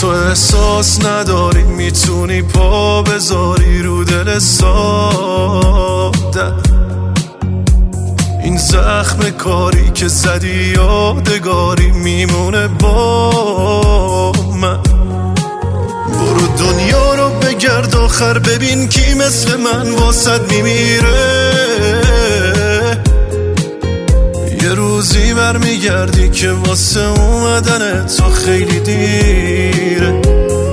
تو احساس نداری میتونی پا بذاری رو دل ساده. این زخم کاری که زدی یادگاری میمونه با من. برو دنیا رو بگرد آخر ببین کی مثل من واسد میمیره. یه روزی برمیگردی که واسه اومدن تو خیلی دیره.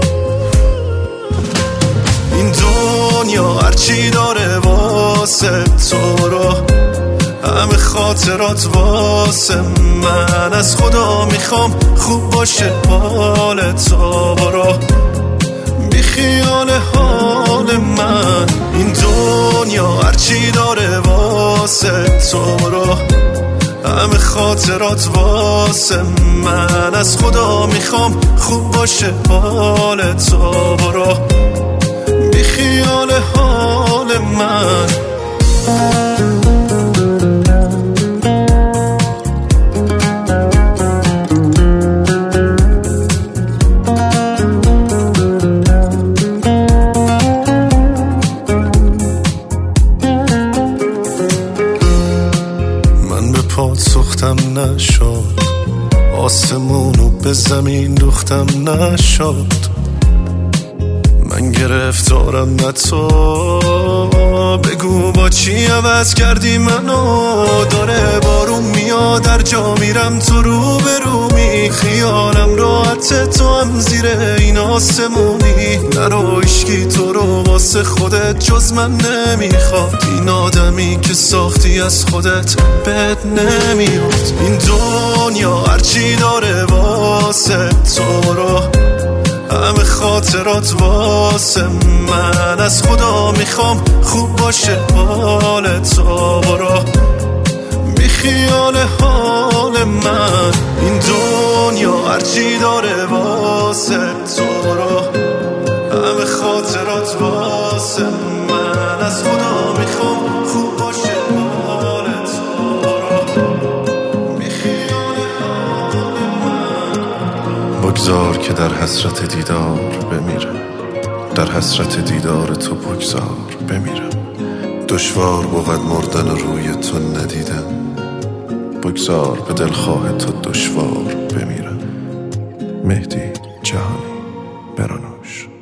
این دنیا هرچی داره واسه تو رو، همه خاطرات واسه من. از خدا میخوام خوب باشه حال تو، برو بی خیال حال من. این دنیا هرچی داره واسه تو رو، همه خاطرات واسه من. از خدا میخوام خوب باشه حال تو، برو بی خیال حال من. پات سختم نشد، آسمونو به زمین دوختم نشد. من گرفتارم نه تو، بگو با چی عوض کردی منو. داره بارون میاد در جا میرم تو رو به رو می. خیالم راحت تو هم زیر این آسمونی. نرو عشقی تو رو واسه خودت جز من نمیخواد. این آدمی که ساختی از خودت بد نمیاد. این دنیا هرچی داره واسه تو رو، همه خاطرات واسه من. از خدا میخوام خوب باشه حال تو، برو بی خیال حال من. این دنیا هرچی داره واسه تو رو، همه خاطرات واسه من. از خدا میخوام خوب باشه حال تو، برو بی خیال حال من. بگذار که در حسرت دیدار بمیرم، در حسرت دیدار تو بگذار بمیرم. دشوار بود مردن روی تو ندیدم، بگذار به دلخواه تو دشوار بمیرم. مهدی جهانی، برانوش.